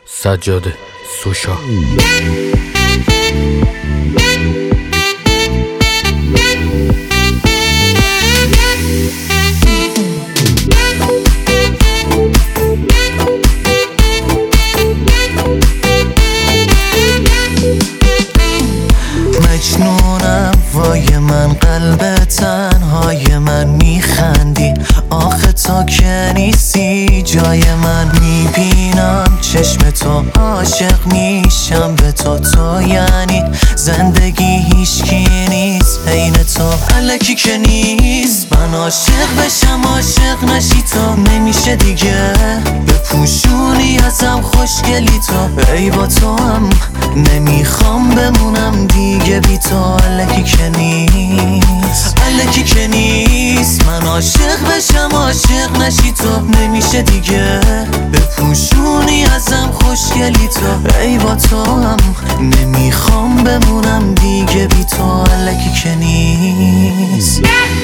سجاده سوشا. مجنونم وای من، قلب تنهای من، میخندی آخه تو که نیستی جای من. میبینم چشم تو، عاشق میشم به تو. تو یعنی زندگی، هیچکی نیست عین تو. الکی که نیست من عاشق بشم، عاشق نشی تو. نمیشه دیگه بپوشونی ازم خوشگلی تو. ای با تو هم نمیخوام بمونم دیگه بی تو. الکی که نیست، الکی که نیست من عاشق بشم، عاشق نشی تو. نمیشه دیگه بپوشونی ازم خوشگلی تو. ای با تو هم نمیخوام بمونم دیگه بی تو. الکی که نیست.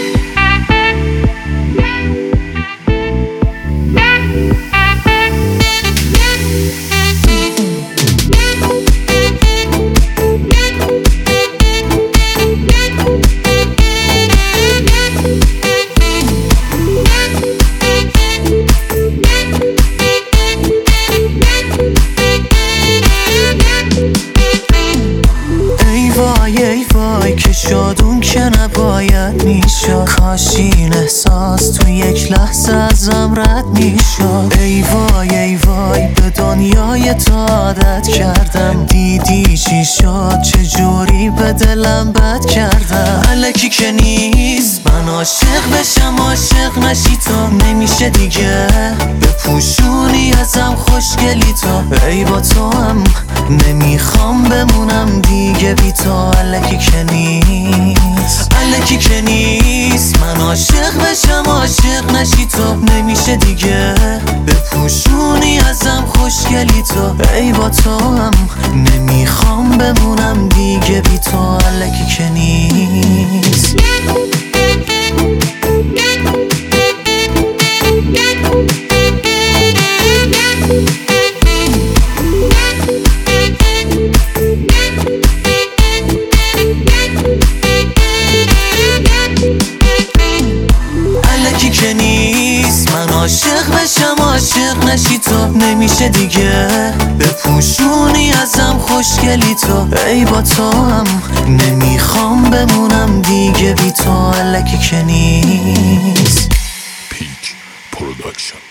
ای وای که شد اون که نباید میشد. کاش این احساس تو یک لحظه ازم رد میشد. ای وای به دنیای تو عادت کردم. دیدی چی شد، چجوری به دلم بد کردم. الکی که نیست من عاشق بشم، عاشق نشی تو. نمیشه دیگه بپوشونی ازم خوشگلی تو. ای با تو هم نمیخوام بمونم دیگه بی تو. الکی که نیست، الکی که نیست من عاشق بشم، عاشق نشی تو. نمیشه دیگه بپوشونی ازم خوشگلی تو. ای با تو هم نمیخوام بمونم دیگه بی تو. الکی که نیست. که نیست من عاشق بشم، عاشق نشی تو. نمیشه دیگه بپوشونی ازم خوشگلی تو. ای با تو هم نمیخوام بمونم دیگه بی تو. الکی که نیست. پیک پروداکشن.